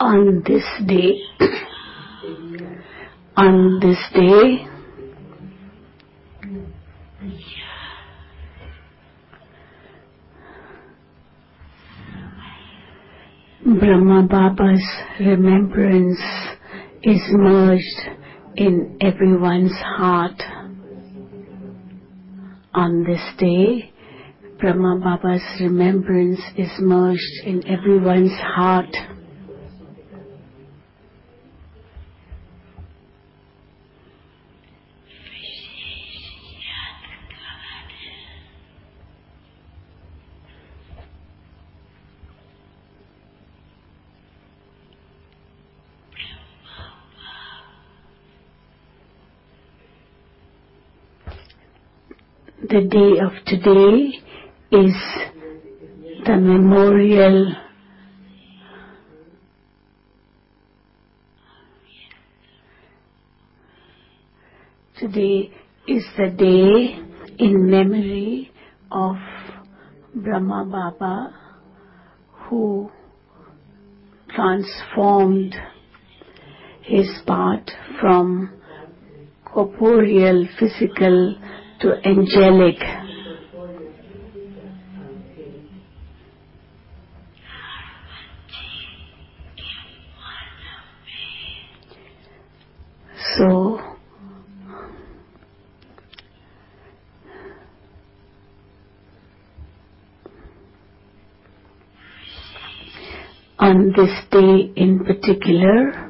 On this day, Brahma Baba's remembrance is merged in everyone's heart. On this day, Brahma Baba's remembrance is merged in everyone's heart. The day of today is the memorial Today is the day in memory of Brahma Baba, who transformed his path from corporeal, physical to angelic. So, on this day in particular,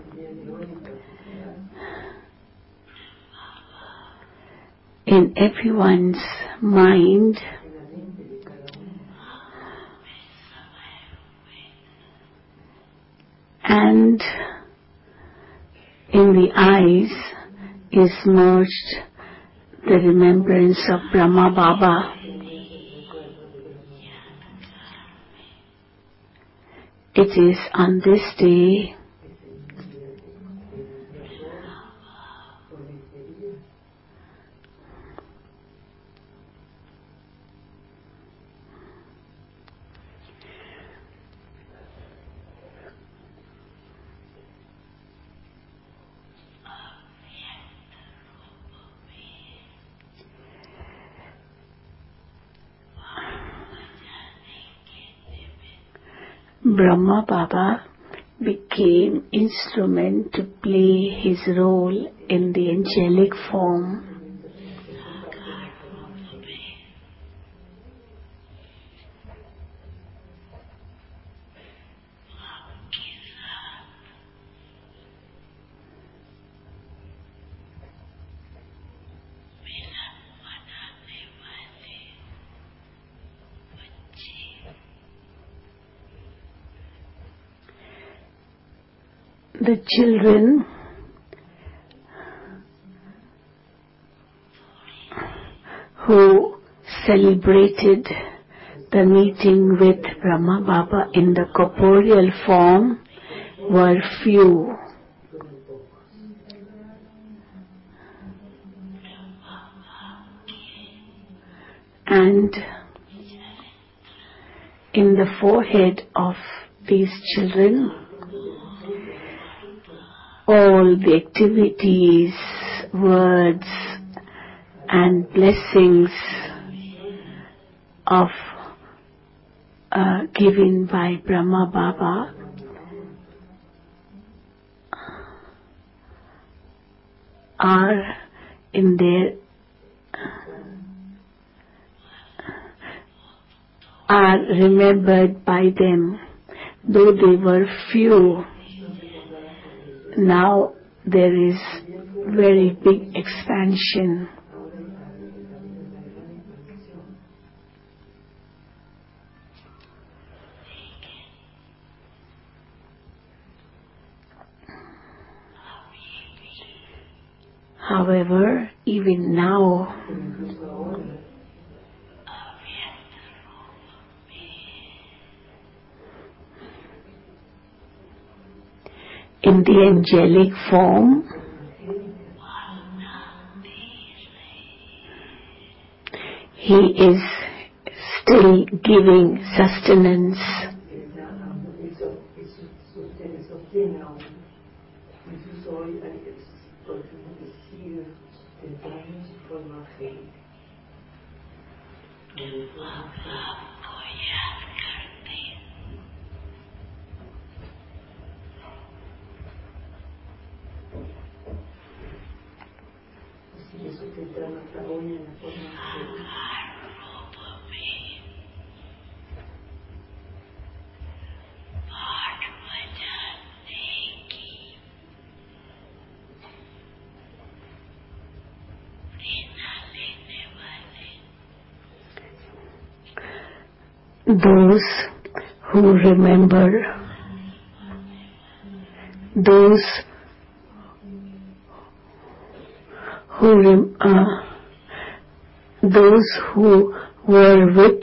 in everyone's mind, and in the eyes is merged the remembrance of Brahma Baba. It is on this day Brahma Baba became instrument to play his role in the angelic form. The children who celebrated the meeting with Brahma Baba in the corporeal form were few. And in the forehead of these children, all the activities, words and blessings of given by Brahma Baba are in their are remembered by them, though they were few. Now there is very big expansion. However, even now, in the angelic form, he is still giving sustenance. Those who remember, those who were with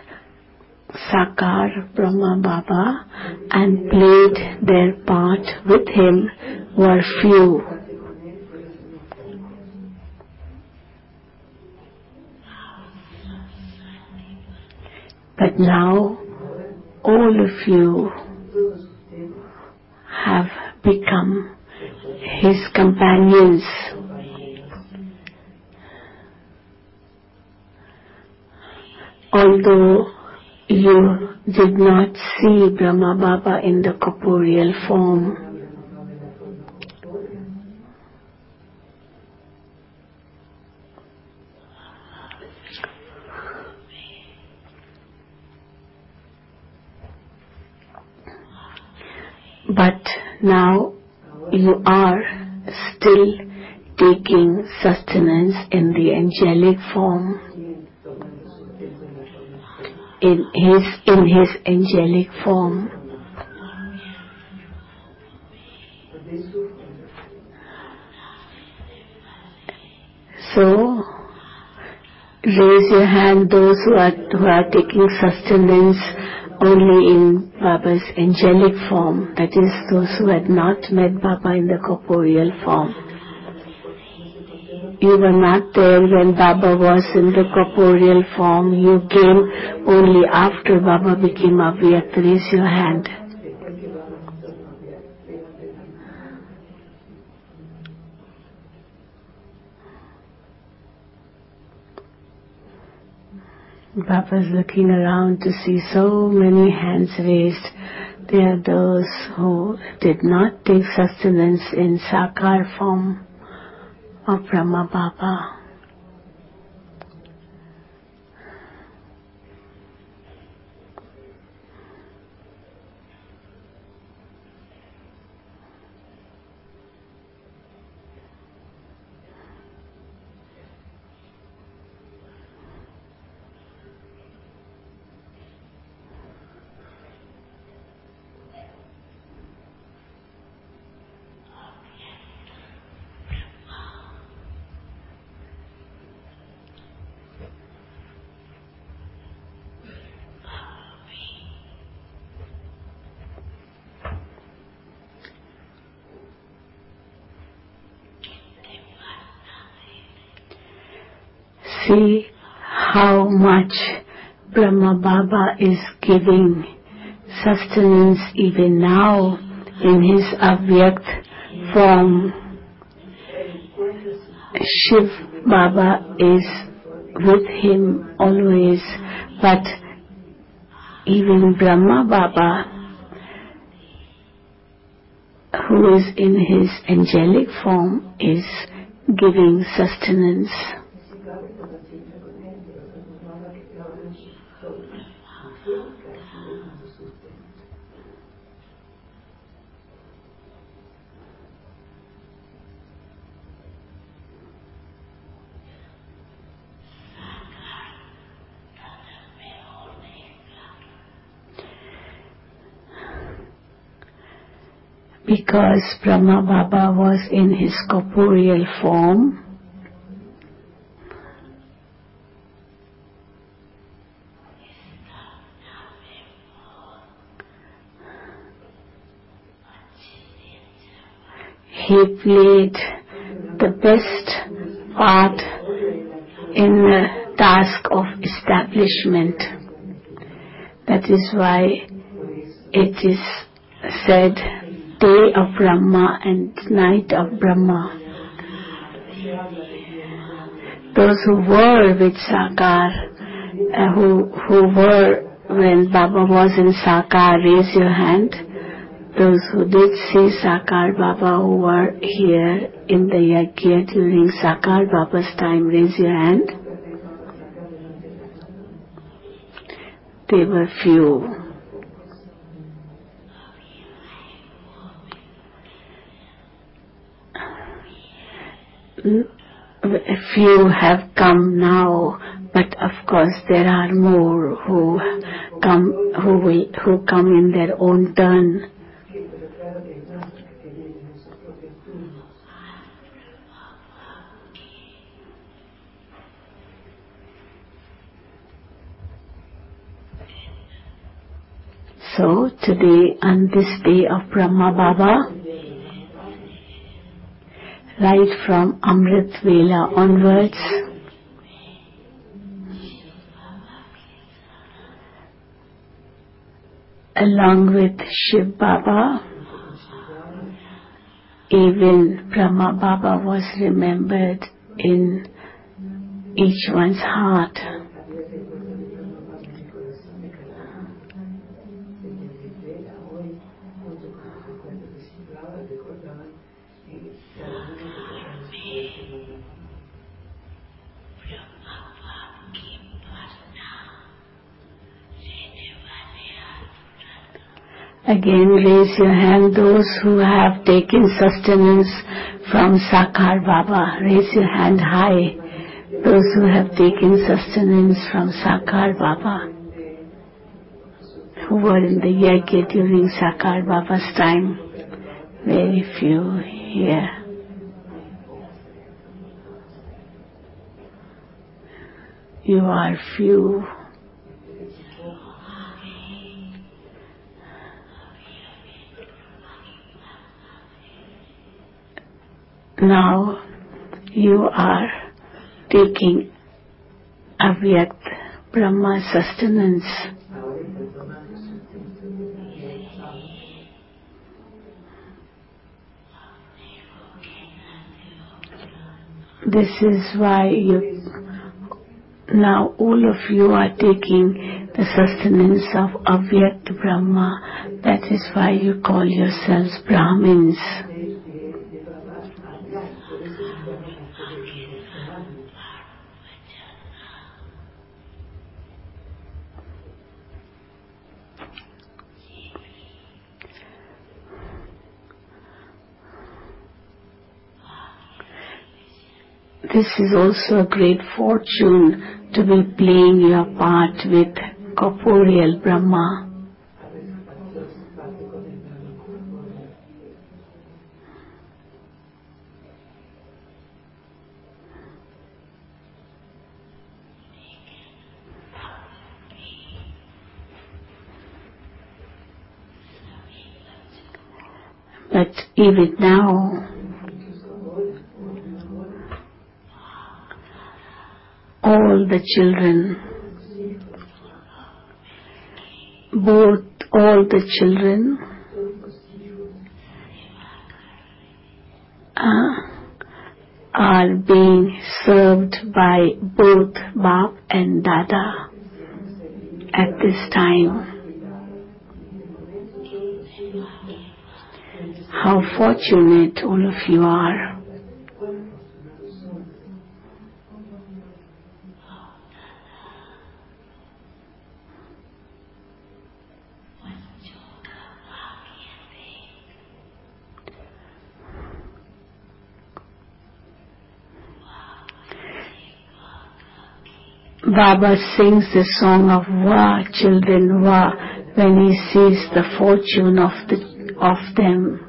Sakar Brahma Baba and played their part with him were few. But now all of you have become his companions. Although you did not see Brahma Baba in the corporeal form, but now you are still taking sustenance in the angelic form, in his angelic form. So raise your hand those who are taking sustenance only in Baba's angelic form, that is, those who had not met Baba in the corporeal form. You were not there when Baba was in the corporeal form. You came only after Baba became Avyakt. Raise your hand. Baba is looking around to see so many hands raised. They are those who did not take sustenance in Sakar form of Brahma Baba. See how much Brahma Baba is giving sustenance even now in his Avyakt form. Shiv Baba is with him always, but even Brahma Baba, who is in his angelic form, is giving sustenance. Because Brahma Baba was in his corporeal form, he played the best part in the task of establishment. That is why it is said, day of Brahma and night of Brahma. Those who were with Sakar, who were when Baba was in Sakar, raise your hand. Those who did see Sakar Baba who were here in the Yajna during Sakar Baba's time, raise your hand. They were few. A few have come now, but of course there are more who come in their own turn. So today, on this day of Brahma Baba, right from Amrit Vela onwards, along with Shiv Baba, even Brahma Baba was remembered in each one's heart. Again, raise your hand, those who have taken sustenance from Sakar Baba. Raise your hand high, those who have taken sustenance from Sakar Baba, who were in the Yajna during Sakar Baba's time. Very few here. You are few. Now you are taking Avyakt Brahma sustenance. This is why now all of you are taking the sustenance of Avyakt Brahma. That is why you call yourselves Brahmins. This is also a great fortune to be playing your part with corporeal Brahma. But even now, all the children, all the children are being served by both Bap and Dada at this time. How fortunate all of you are. Baba sings the song of Wah, children, Wah, when he sees the fortune of them.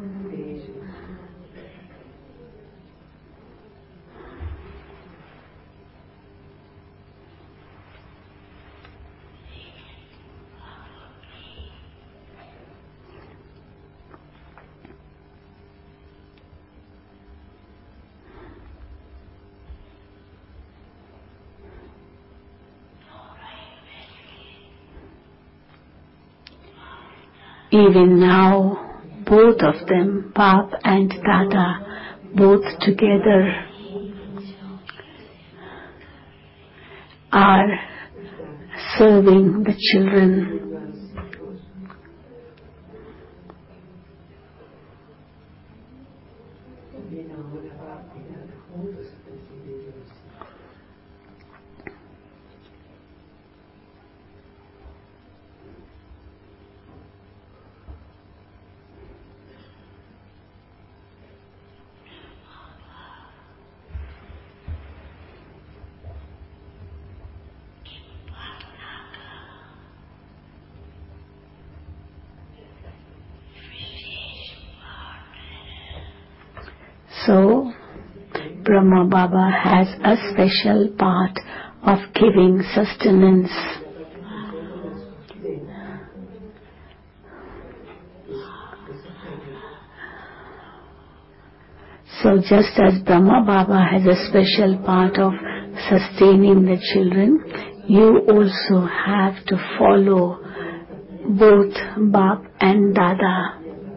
Even now, both of them, Bap and Dada, both together are serving the children. So, Brahma Baba has a special part of giving sustenance. So just as Brahma Baba has a special part of sustaining the children, you also have to follow both Bap and Dada.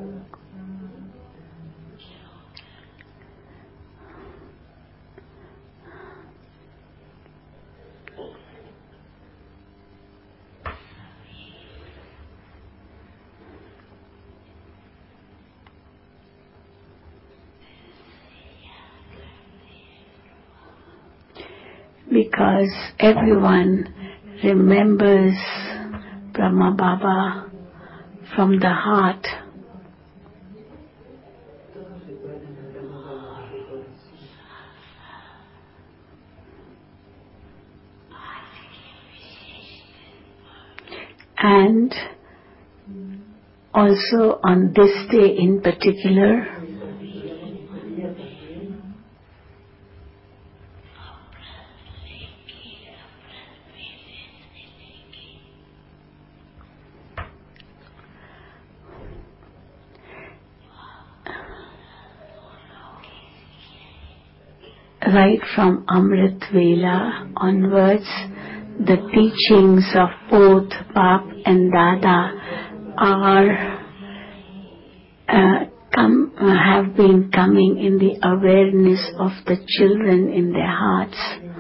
Because everyone remembers Brahma Baba from the heart. And also on this day in particular, right from Amrit Vela onwards, the teachings of both Bap and Dada have been coming in the awareness of the children in their hearts.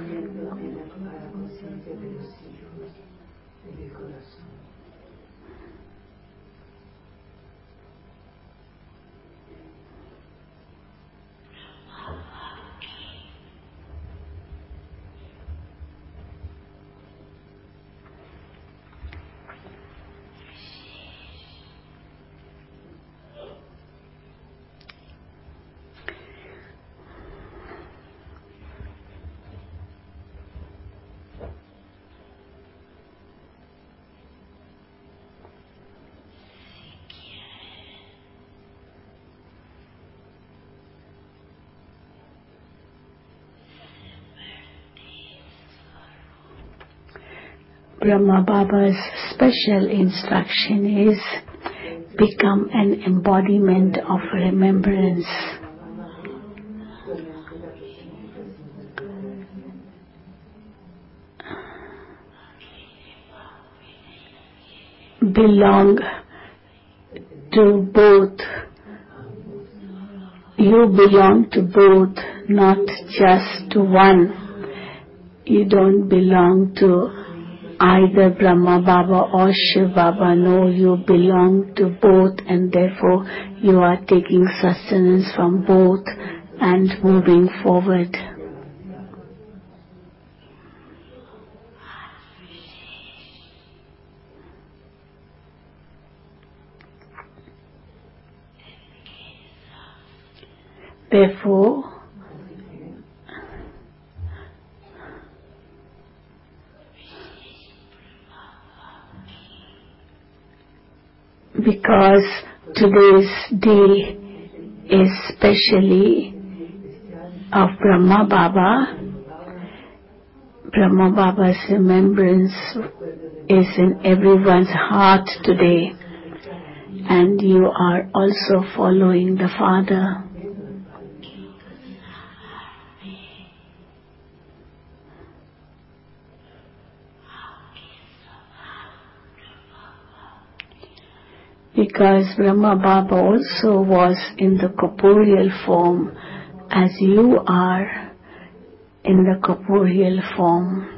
Brahma Baba's special instruction is become an embodiment of remembrance. Belong to both. You belong to both, not just to one. You don't belong to either Brahma Baba or Shiv Baba. No, you belong to both, and therefore you are taking sustenance from both and moving forward. Therefore, because today's day is specially of Brahma Baba, Brahma Baba's remembrance is in everyone's heart today, and you are also following the Father. Because Brahma Baba also was in the corporeal form as you are in the corporeal form.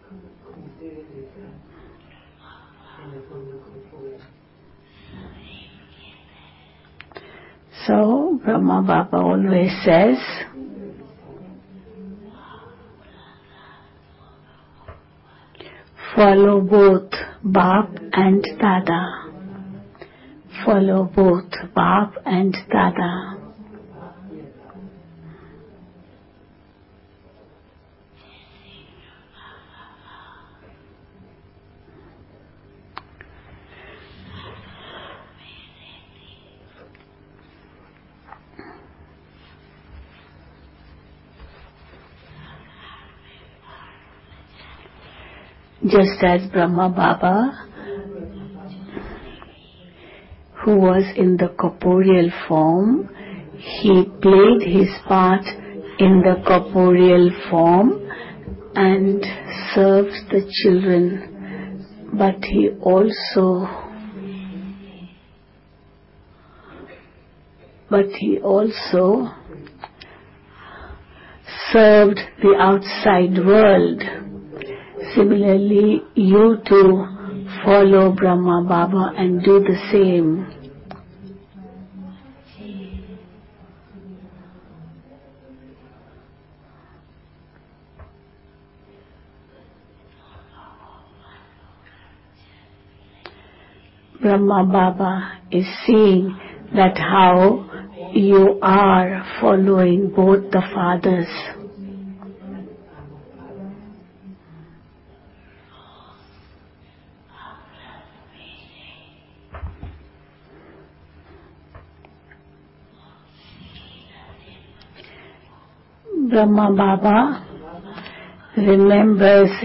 So Brahma Baba always says, follow both Bap and Dada. Follow both Bap and Dada. Just as Brahma Baba, who was in the corporeal form, he played his part in the corporeal form and served the children, but he also served the outside world. Similarly, you too follow Brahma Baba and do the same. Brahma Baba is seeing that how you are following both the fathers. Brahma Baba remembers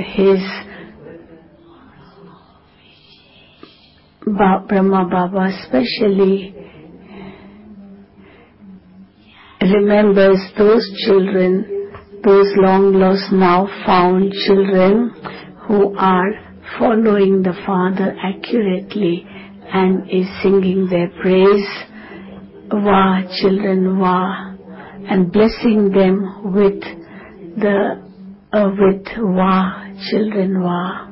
Brahma Baba especially remembers those children, those long lost now found children who are following the Father accurately and is singing their praise, Wah children Wah, and blessing them with Wah children Wah.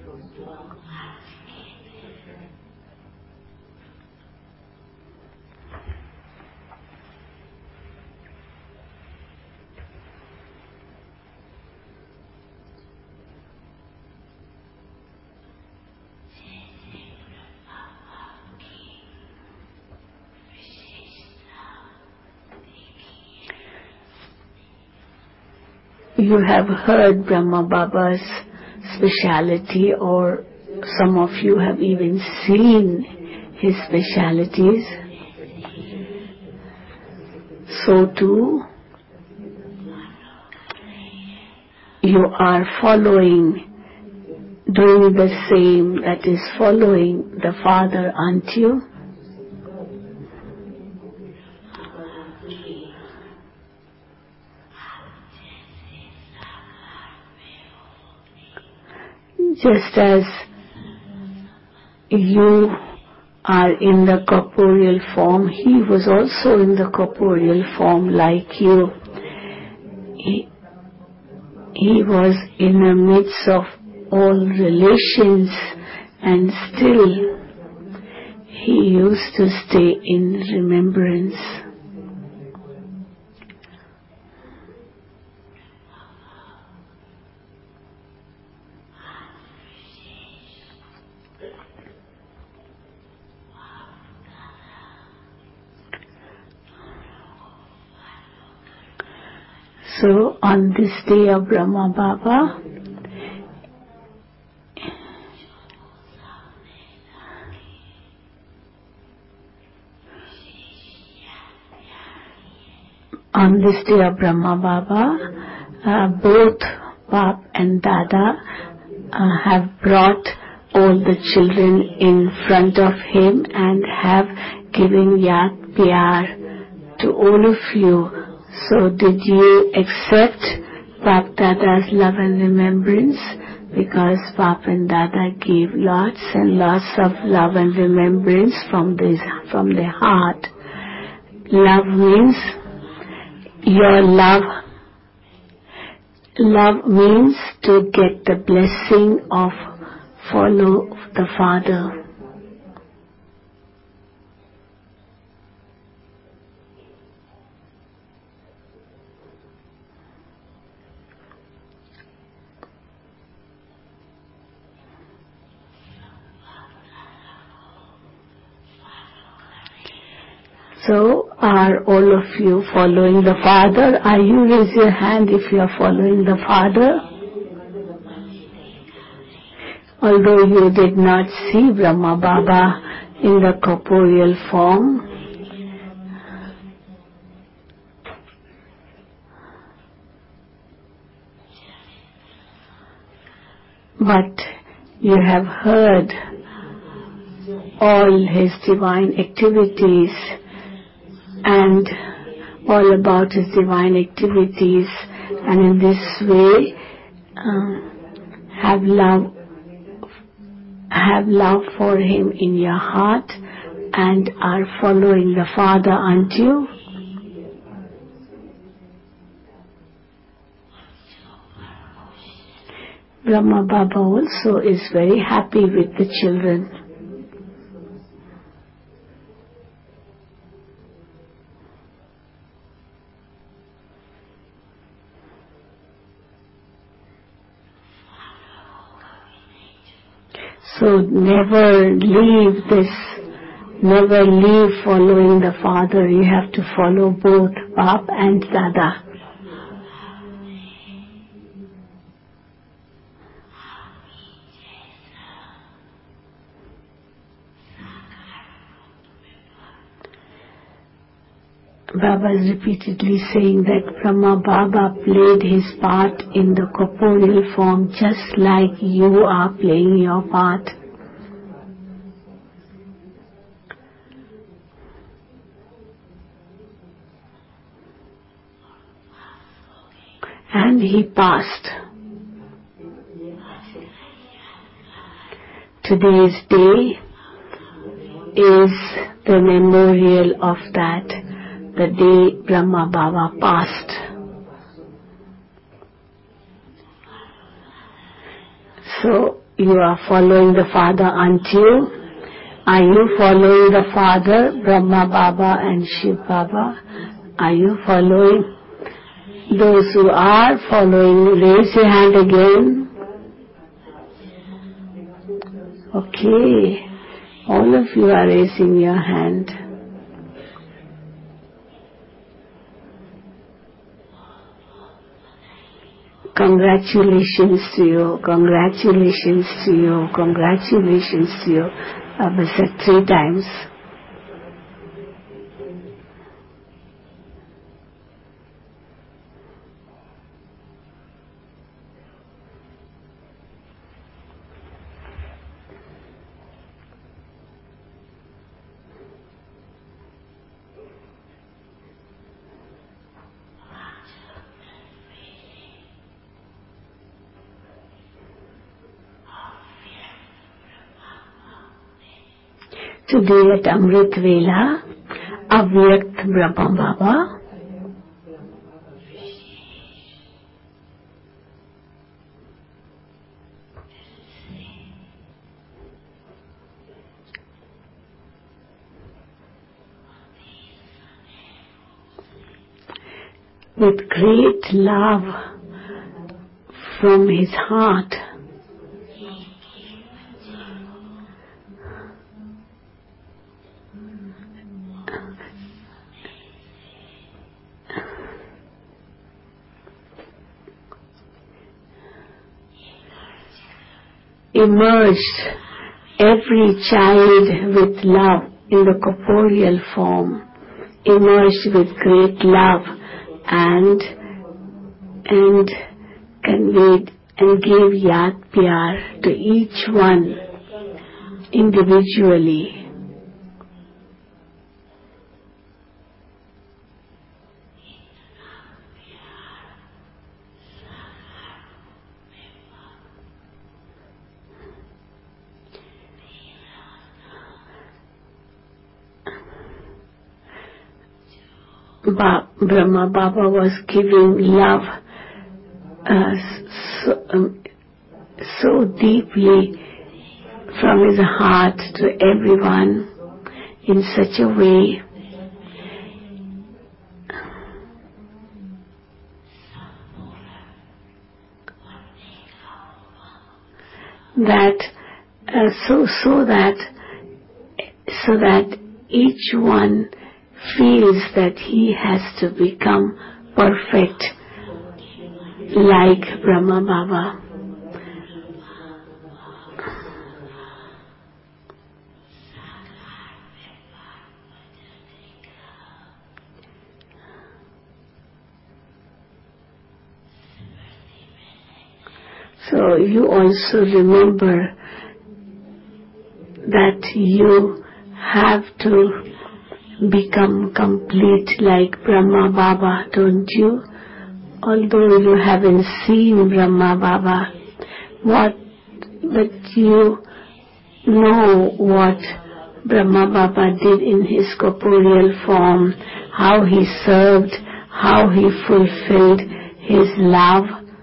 You have heard Brahma Baba's speciality, or some of you have even seen his specialities. So too, you are doing the same, that is following the Father, aren't you? Just as you are in the corporeal form, he was also in the corporeal form like you. He was in the midst of all relations, and still he used to stay in remembrance. So on this day of Brahma Baba, both Bap and Dada have brought all the children in front of him and have given Yaad Pyar to all of you. So did you accept Bap Dada's love and remembrance? Because Bap and Dada gave lots and lots of love and remembrance from their heart. Love means your love. Love means to get the blessing of follow the Father. So, are all of you following the Father? Are you? Raise your hand if you are following the Father. Although you did not see Brahma Baba in the corporeal form, but You have heard all his divine activities and all about his divine activities, and in this way have love for him in your heart and are following the Father, aren't you? Brahma Baba also is very happy with the children. So never leave following the Father. You have to follow both Bap and Dada. Baba is repeatedly saying that Brahma Baba played his part in the corporeal form just like you are playing your part. And he passed. Today's day is the memorial of that, the day Brahma Baba passed. So you are following the Father, aren't you? Are you following the Father, Brahma Baba and Shiv Baba? Are you following? Those who are following, raise your hand again. Okay, all of you are raising your hand. Congratulations to you, congratulations to you, congratulations to you. Baba said 3 times. Today at Amrit Vela, Avyakt Brahma Baba with great love from his heart emerged every child with love in the corporeal form, emerged with great love and conveyed and gave Yad Pyar to each one individually. Brahma Baba was giving love so deeply from his heart to everyone in such a way that so that each one feels that he has to become perfect like Brahma Baba. So you also remember that you have to become complete like Brahma Baba, don't you? Although you haven't seen Brahma Baba, but you know what Brahma Baba did in his corporeal form, how he served, how he fulfilled his love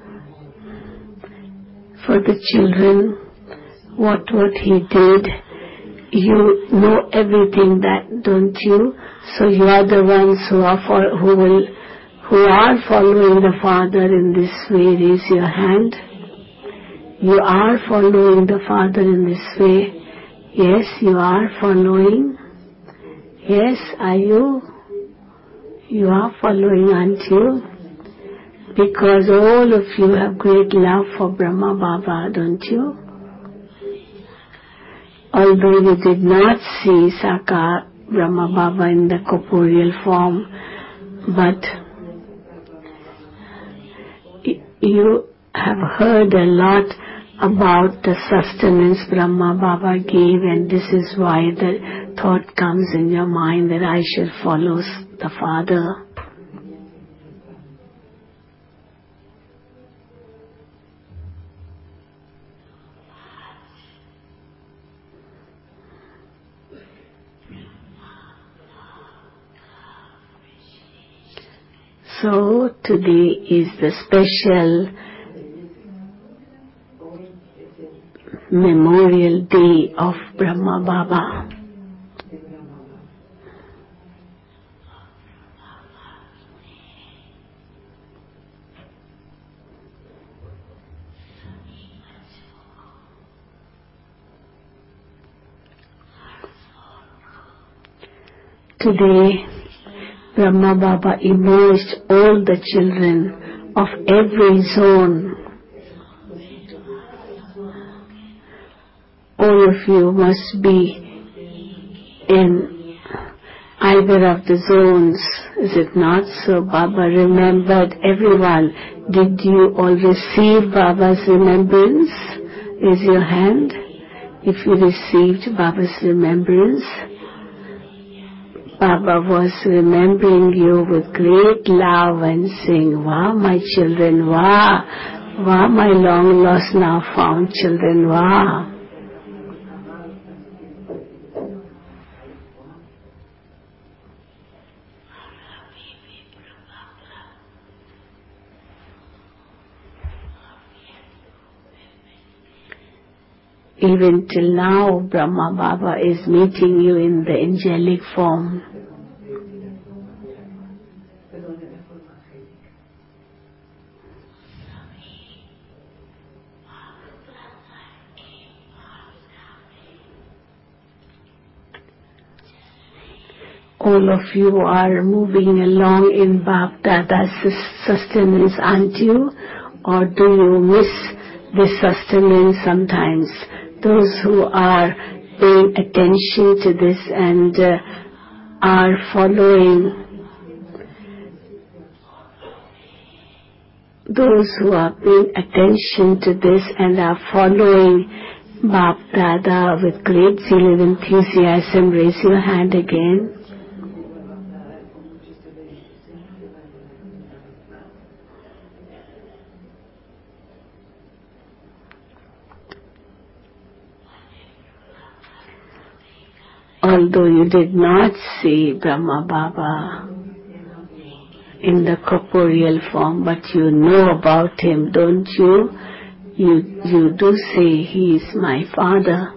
for the children, what he did. You know everything that, don't you? So you are the ones who are following the Father in this way. Raise your hand. You are following the Father in this way. Yes, you are following. Yes, are you? You are following, aren't you? Because all of you have great love for Brahma Baba, don't you? Although you did not see Sakar Brahma Baba in the corporeal form, but you have heard a lot about the sustenance Brahma Baba gave, and this is why the thought comes in your mind that I should follow the Father. So today is the special memorial day of Brahma Baba. Today, Brahma Baba emerged all the children of every zone. All of you must be in either of the zones, is it not? So Baba remembered everyone. Did you all receive Baba's remembrance? Raise your hand if you received Baba's remembrance. Baba was remembering you with great love and saying, "Wow, my children, wow, wow, my long lost now found children, wow." Even till now, Brahma Baba is meeting you in the angelic form. All of you are moving along in Bap Dada's sustenance, aren't you? Or do you miss this sustenance sometimes? Those who are paying attention to this and are following, those who are paying attention to this and are following Bap Dada with great zeal and enthusiasm, raise your hand again. Although you did not see Brahma Baba in the corporeal form, but you know about him, don't you? You do say, "He is my Father."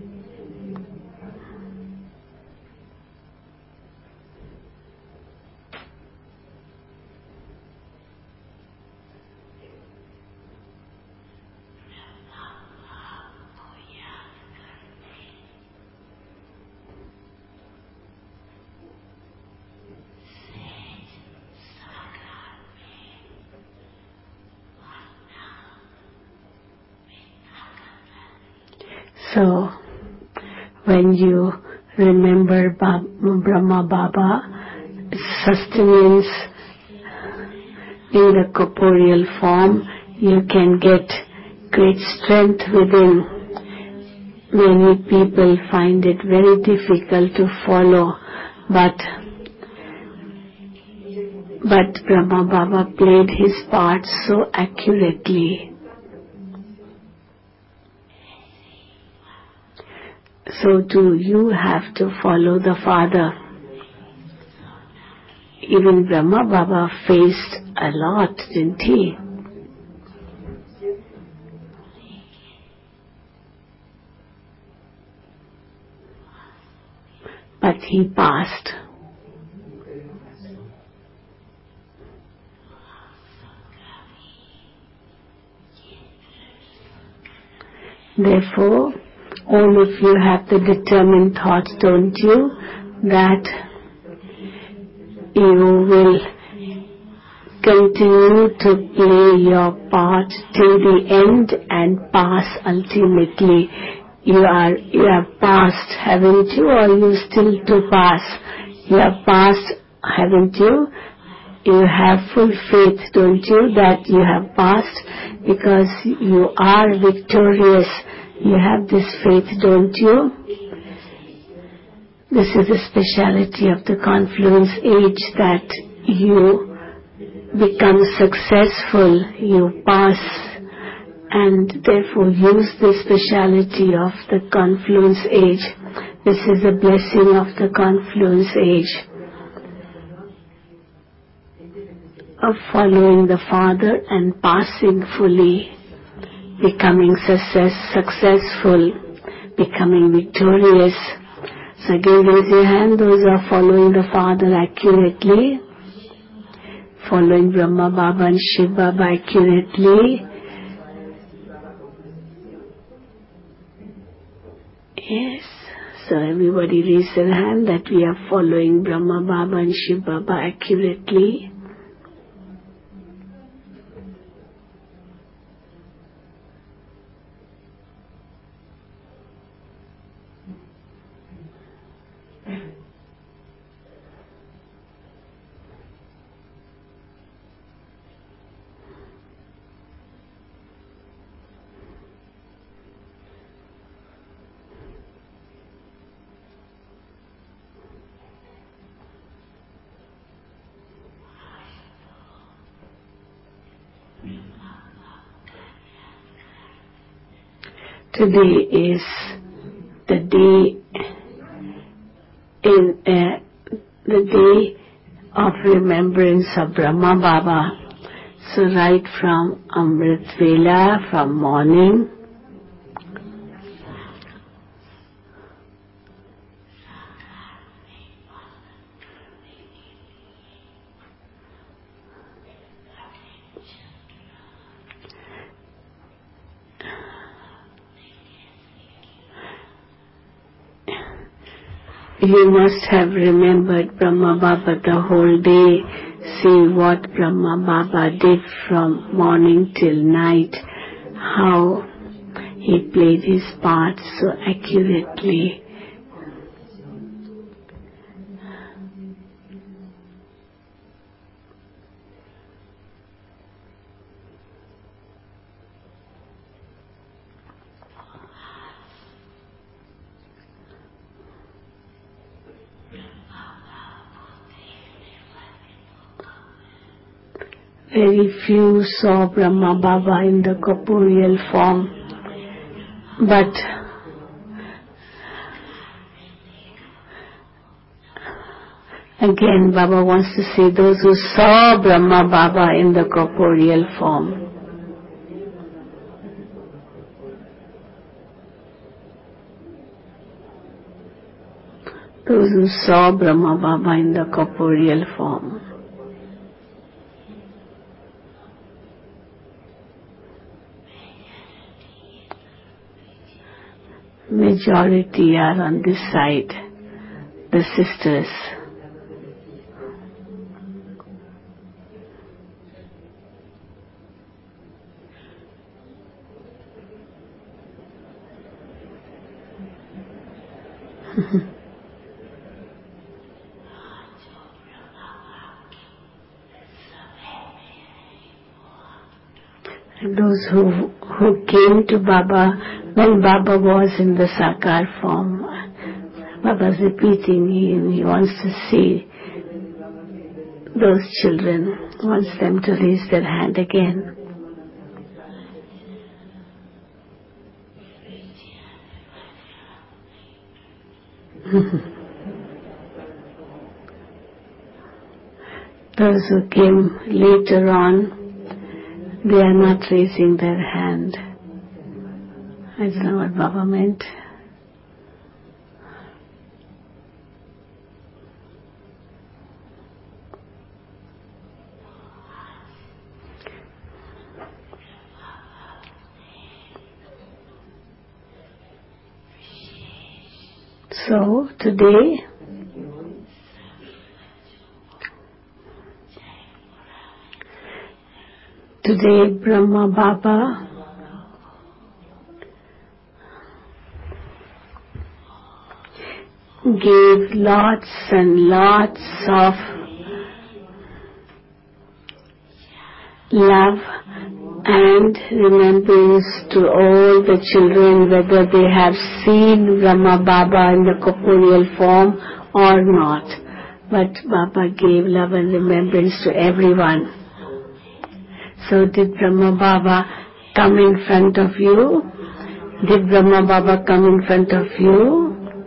So, when you remember Brahma Baba, sustenance in the corporeal form, you can get great strength within. Many people find it very difficult to follow, but Brahma Baba played his part so accurately. So too you have to follow the Father. Even Brahma Baba faced a lot, didn't he? But he passed. Therefore, all of you have the determined thought, don't you, that you will continue to play your part till the end and pass ultimately. You have passed, haven't you, or you still to pass? You have passed, haven't you? You have full faith, don't you, that you have passed, because you are victorious. You have this faith, don't you? This is the speciality of the confluence age, that you become successful, you pass, and therefore use the speciality of the confluence age. This is the blessing of the confluence age, of following the Father and passing fully, becoming successful, becoming victorious. So again, raise your hand, those who are following the Father accurately, following Brahma Baba and Shiv Baba accurately. Yes, so everybody raise their hand that we are following Brahma Baba and Shiv Baba accurately. Today is the day the day of remembrance of Brahma Baba. So right from Amrit Vela, from morning, you must have remembered Brahma Baba the whole day. See what Brahma Baba did from morning till night, how he played his part so accurately. Very few saw Brahma Baba in the corporeal form, but again Baba wants to say those who saw Brahma Baba in the corporeal form. Those who saw Brahma Baba in the corporeal form. Majority are on this side, the sisters. And those who came to Baba When Baba was in the Sakar form, Baba's repeating, he wants to see those children, wants them to raise their hand again. Those who came later on, they are not raising their hand. I don't know what Baba meant. So today, Brahma Baba gave lots and lots of love and remembrance to all the children, whether they have seen Brahma Baba in the corporeal form or not. But Baba gave love and remembrance to everyone. So did Brahma Baba come in front of you? Did Brahma Baba come in front of you?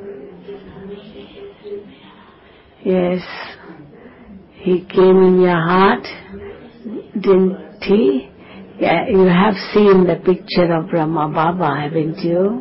Yes. He came in your heart, didn't he? Yeah, you have seen the picture of Brahma Baba, haven't you?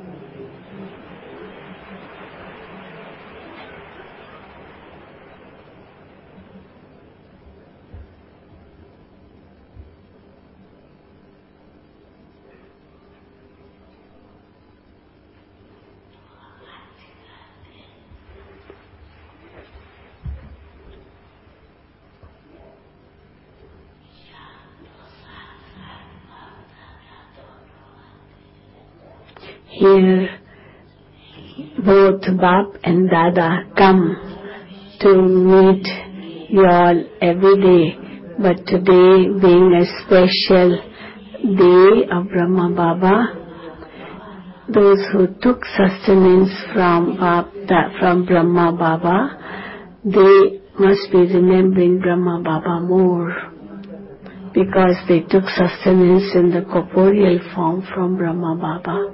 Here, both Bap and Dada come to meet you all every day, but today being a special day of Brahma Baba, those who took sustenance from Brahma Baba, they must be remembering Brahma Baba more, because they took sustenance in the corporeal form from Brahma Baba.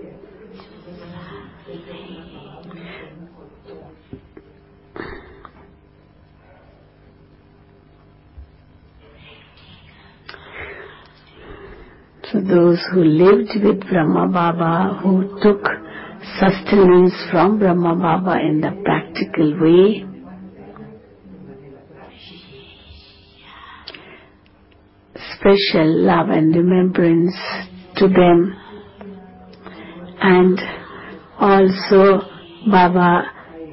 So those who lived with Brahma Baba, who took sustenance from Brahma Baba in the practical way, special love and remembrance to them. And also Baba,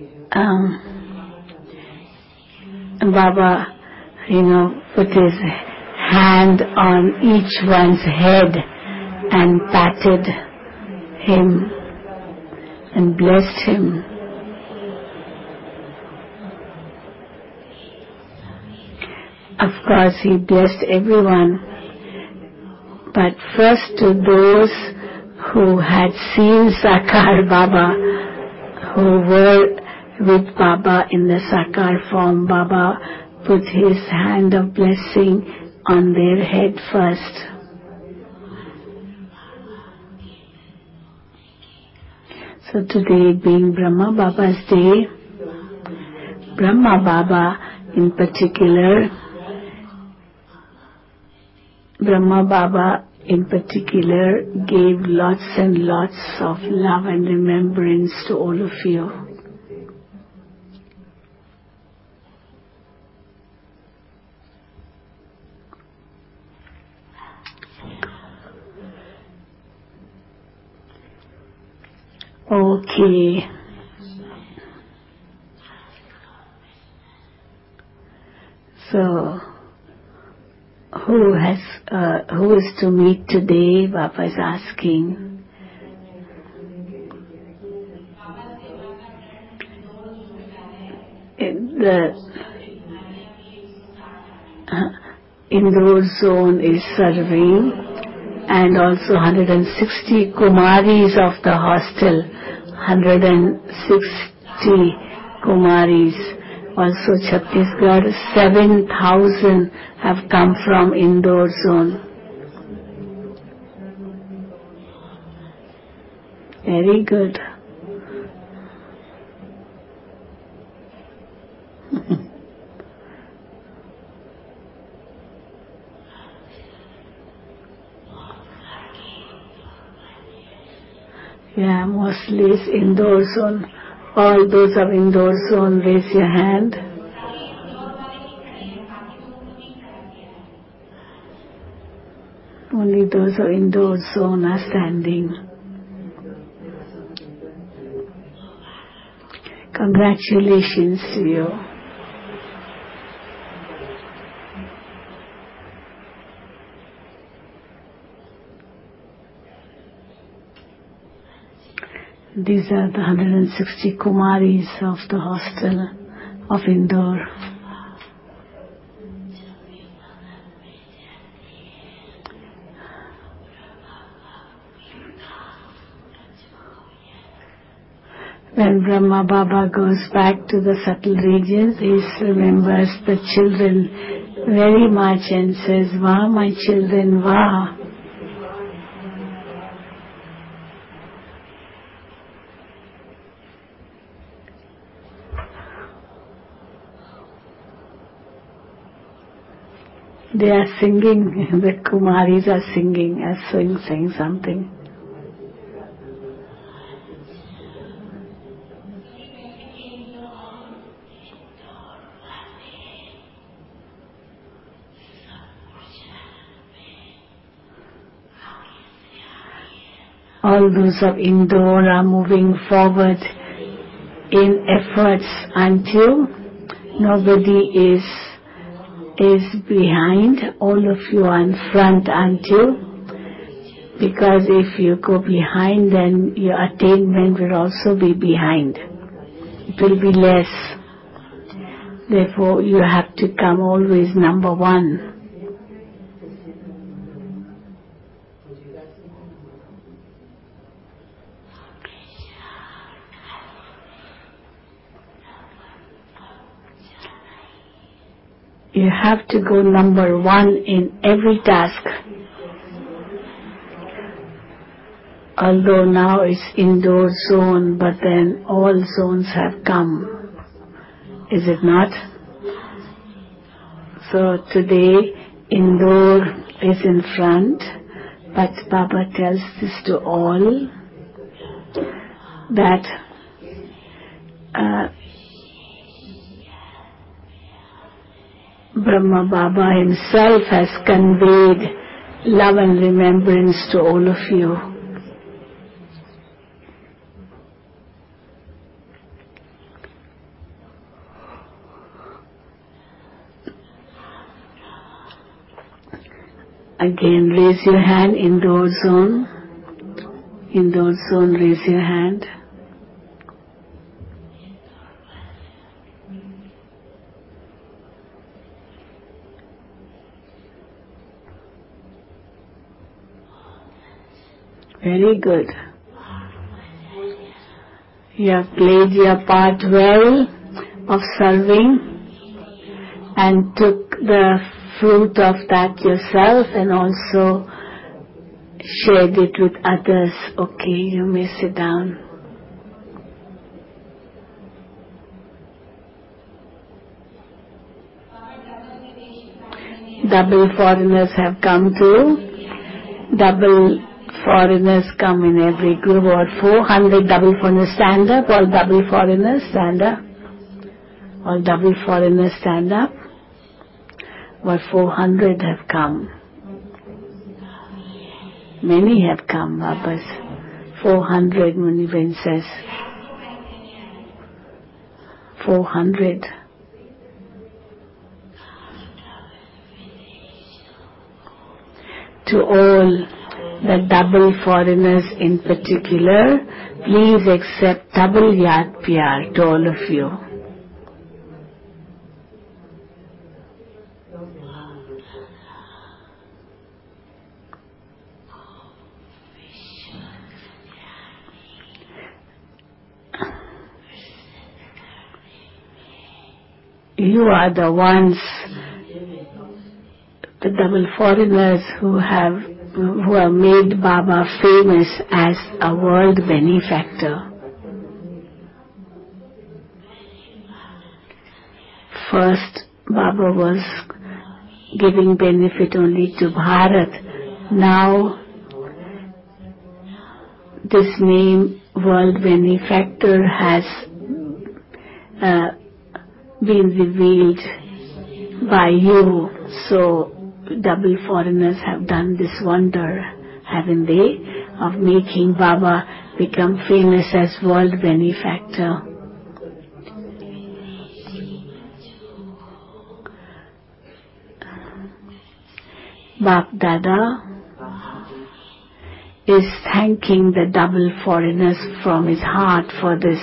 put his hand on each one's head and patted him and blessed him. Of course, he blessed everyone, but first to those who had seen Sakar Baba, who were with Baba in the Sakar form, Baba put his hand of blessing on their head first. So today being Brahma Baba's day, Brahma Baba in particular gave lots and lots of love and remembrance to all of you. Okay. So, who is to meet today? Baba is asking. Indore zone is serving and also 160 Kumaris of the hostel, 160 Kumaris. Also Chhattisgarh, 7,000 have come from Indore zone. Very good. Yeah, mostly it's Indore zone. All those of Indore zone, raise your hand. Only those of Indore zone are standing. Congratulations to you. These are the 160 Kumaris of the hostel of Indore. When Brahma Baba goes back to the subtle regions, he remembers the children very much and says, "Wah, my children, wah." They are singing, the Kumaris are singing, saying something. All those of Indore are moving forward in efforts until nobody is behind. All of you are in front until, because if you go behind, then your attainment will also be behind. It will be less. Therefore, you have to come always number one. You have to go number one in every task. Although now it's Indore zone, but then all zones have come. Is it not? So today Indore is in front, but Baba tells this to all, that Brahma Baba himself has conveyed love and remembrance to all of you. Again, raise your hand, Indore zone. Indore zone, raise your hand. Very good. You have played your part well of serving and took the fruit of that yourself and also shared it with others. Okay, you may sit down. Double foreigners have come too. Double foreigners come in every group. About 400 double foreigners. Stand up. All double foreigners stand up. All double foreigners stand up. About 400 have come. Many have come, Babas. 400, Muniben says. 400. To all the double foreigners in particular, please accept double Yad Pyar to all of you. You are the ones, the double foreigners who have made Baba famous as a world benefactor. First, Baba was giving benefit only to Bharat. Now, this name, world benefactor, has been revealed by you. So, double foreigners have done this wonder, haven't they, of making Baba become famous as world benefactor. Bap Dada is thanking the double foreigners from his heart for this.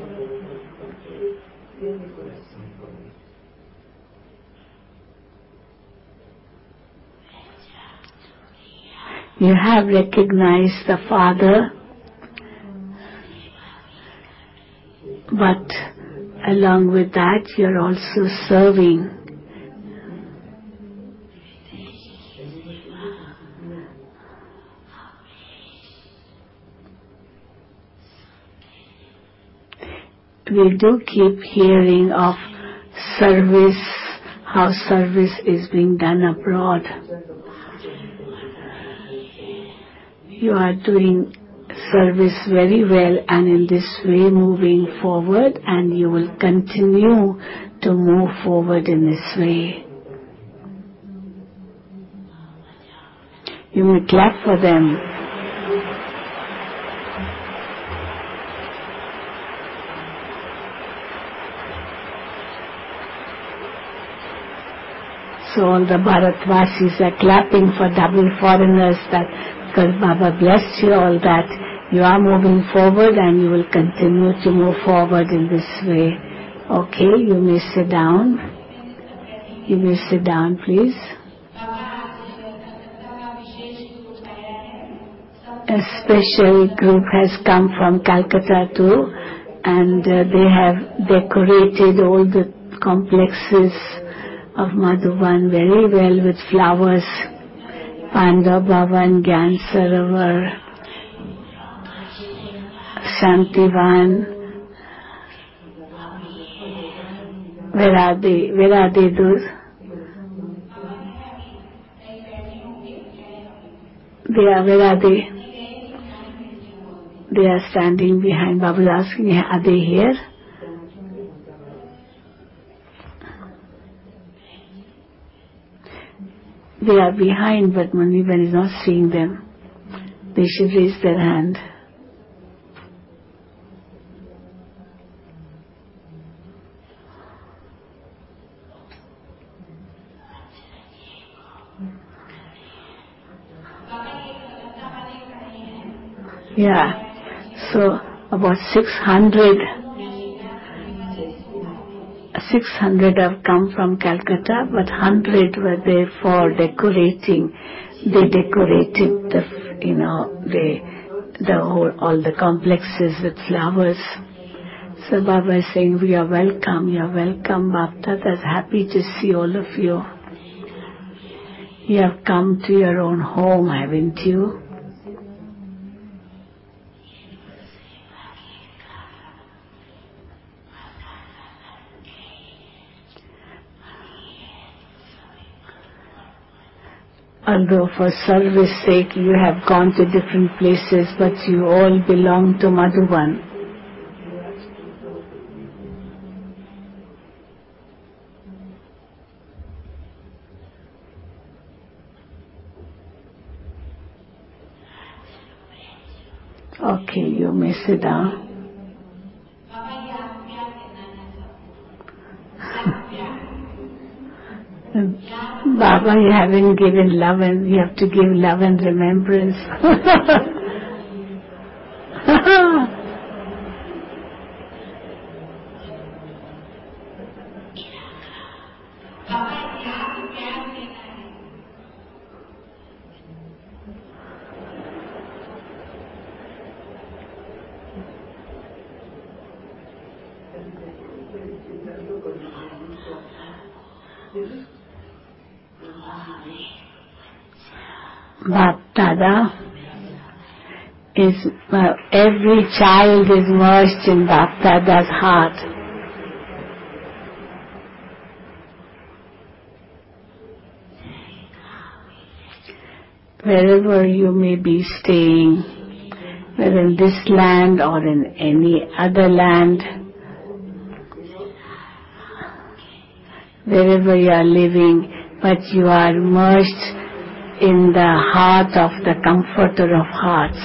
You have recognized the Father, but along with that you're also serving. We do keep hearing of service, how service is being done abroad. You are doing service very well and in this way moving forward, and you will continue to move forward in this way. You may clap for them. So all the Bharatvasis are clapping for double foreigners, that because Baba blessed you all, that you are moving forward and you will continue to move forward in this way. Okay, you may sit down. You may sit down, please. A special group has come from Calcutta too, and they have decorated all the complexes of Madhuban very well with flowers. Pandav Bhavan, Gyan Sarovar, Shantivan. Where are they? Where are they, those? Where are they? They are standing behind. Baba is asking, are they here? They are behind, but Maniban is not seeing them. They should raise their hand. Yeah. So about 600 have come from Calcutta, but 100 were there for decorating. They decorated all the complexes with flowers. So Baba is saying, we are welcome, you are welcome. Bapdada is happy to see all of you. You have come to your own home, haven't you? Although for service sake you have gone to different places, but you all belong to Madhuban. Okay, you may sit down. Baba, you haven't given love, and you have to give love and remembrance. Bap Dada is, every child is merged in Bap Dada's heart. Wherever you may be staying, whether in this land or in any other land, wherever you are living, but you are merged in the heart of the Comforter of Hearts.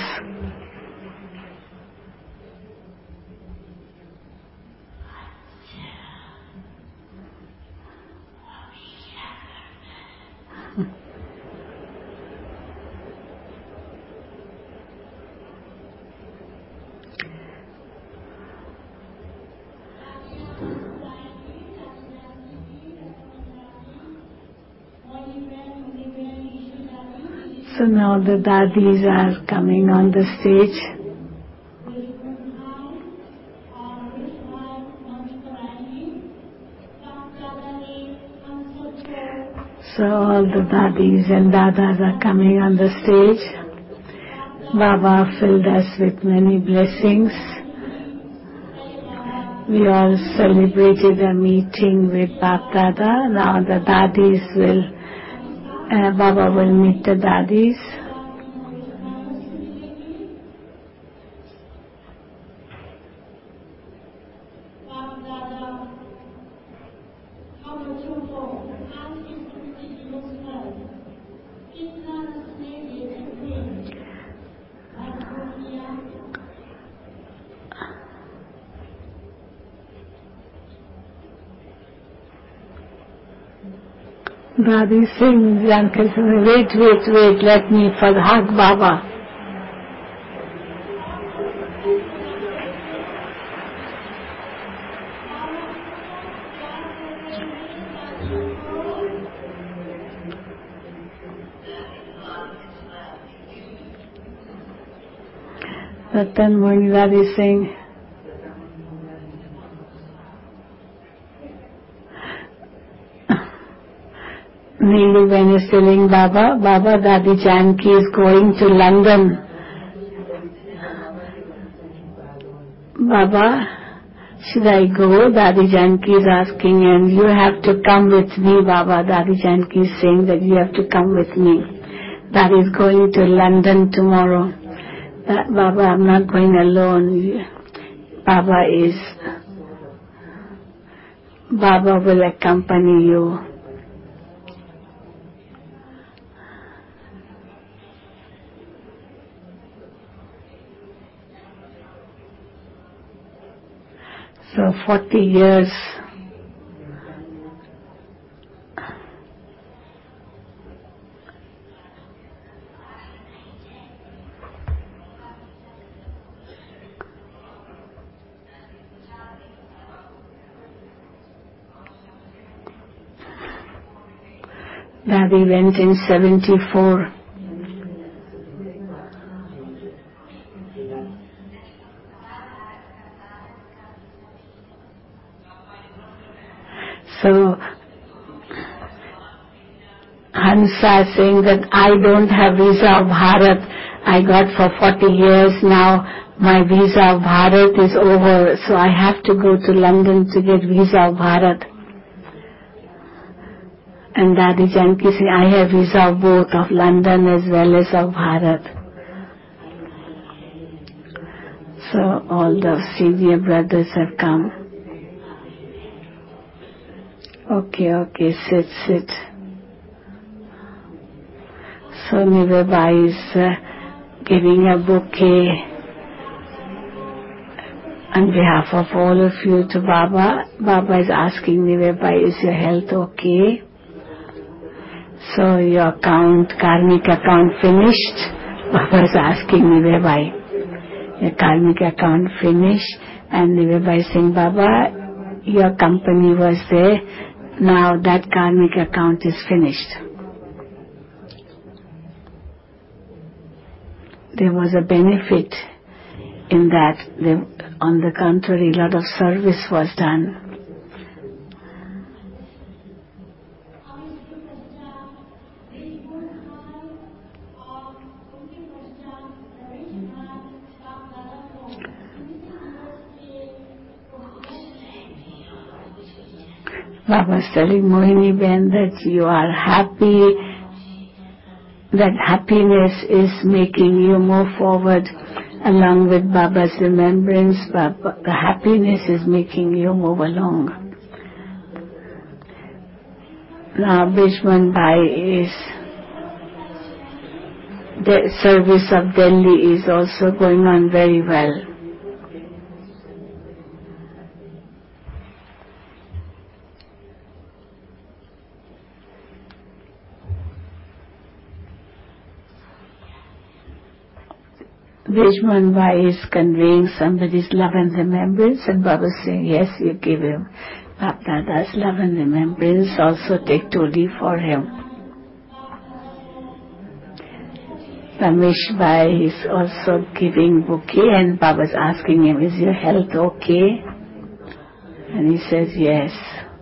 So now the Dadis are coming on the stage. So all the Dadis and Dadas are coming on the stage. Baba filled us with many blessings. We all celebrated a meeting with Bap Dada. Now the Dadis will, Baba will meet the Dadis. Dadi sings, Uncle says, wait, let me hug Baba. Ratan Muni Dadi sing. Neelu Ben is telling Baba, Dadi Janki is going to London. Baba, should I go? Dadi Janki is asking, and you have to come with me, Baba. Dadi Janki is saying that you have to come with me. Dadi is going to London tomorrow. Baba, I'm not going alone. Baba will accompany you. So 40 years Daddy went in 74. So Hansa saying that I don't have visa of Bharat. I got for 40 years now. My visa of Bharat is over, so I have to go to London to get visa of Bharat. And Dadi Janki saying, I have visa of both, of London as well as of Bharat. So all the senior brothers have come. Okay, sit. So Nivebai is giving a bouquet on behalf of all of you to Baba. Baba is asking Nivebai, is your health okay? So your karmic account finished? Baba is asking Nivebai. Your karmic account finished? And Nivebai is saying, Baba, your company was there. Now that karmic account is finished. There was a benefit in that. On the contrary, a lot of service was done. Baba's telling Mohini Ben that you are happy, that happiness is making you move forward along with Baba's remembrance. The happiness is making you move along. Now Bijman Bhai is, the service of Delhi is also going on very well. Bijman Bhai is conveying somebody's love and remembrance, and Baba is saying, yes, you give him Bapdada's love and remembrance, also take Todi for him. Ramesh Bhai is also giving bouquet, and Baba's asking him, is your health okay? And he says, yes.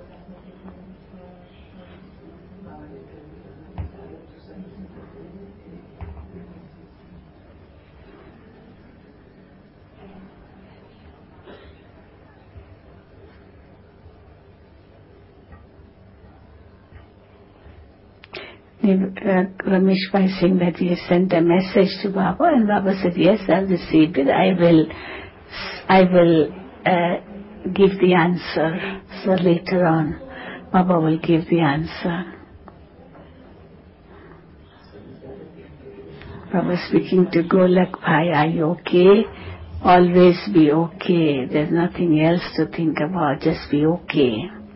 Ramesh Bhai saying that he has sent a message to Baba, and Baba said, yes, I've received it. I will give the answer. So later on, Baba will give the answer. Baba speaking to Golak Bhai, are you okay? Always be okay. There's nothing else to think about. Just be okay.